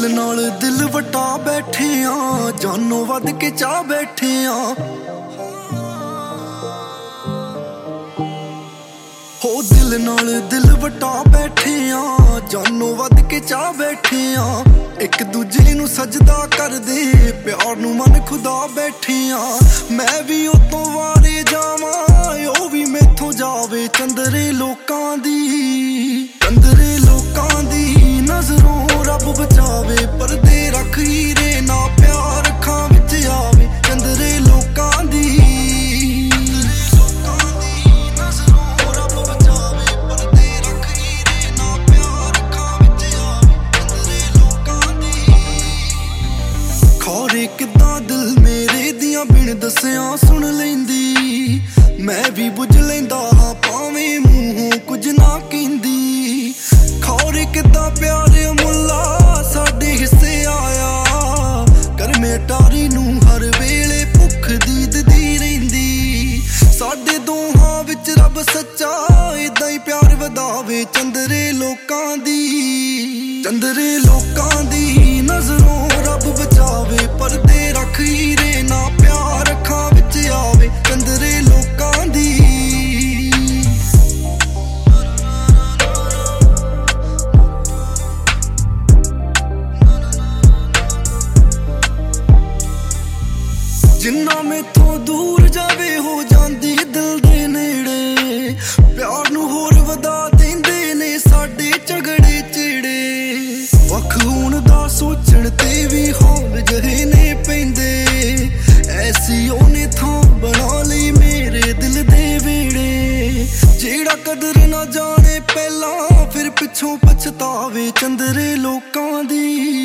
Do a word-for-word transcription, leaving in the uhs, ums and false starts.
दिल नाल दिल वटा बैठे आ, जानों वध के चाह बैठे आ। हो दिल नाल दिल वटा बैठे आ, जानों वध के चाह बैठे आ। एक दूजे नू सजदा कर दे, प्यार नू मन खुदा बैठे आ। मैं भी उतों वारे जावां, ओ भी मैथों जावे चंदरे लोकां दी। चंदरे लोकां दी नजरों रब बचावे, परदे रख हीरे ना प्यार अखां विच आवे। चंदरे लोकां दी खौरे किदां दिल मेरे दियां बिन दसिया सुन लैंदी। मैं भी बुझ लैंदा हां भावें मूंहों कुछ ना कहंदी। खौरे किदां प्यार मुल्ला साडे हिस्से आया, करमे टारी नूं हर वेले भुख दीददी रहिंदी। साडे दोहां विच रब सच्चा इदां ही प्यार वधावे। चंदरे लोकां दी चंदरे लोकां दी नजरों रब बचावे, परदे रख हीरे ना प्यार अखां विच आवे। चंदरे लोकां दी जिन्ना मैथों दूर जावे हो जांदी दिल दे नेड़े। प्यार नू होर वधा देंदे ने साडे झगड़े चिड़े। वख होण दा सोचण ते भी हौल जहे ने पैंदे। ऐसी ओने थां बना लई मेरे दिल दे वेड़े। जेड़ा कदर ना जाने पहला फिर पिछों पछतावे। चंदरे लोकां दी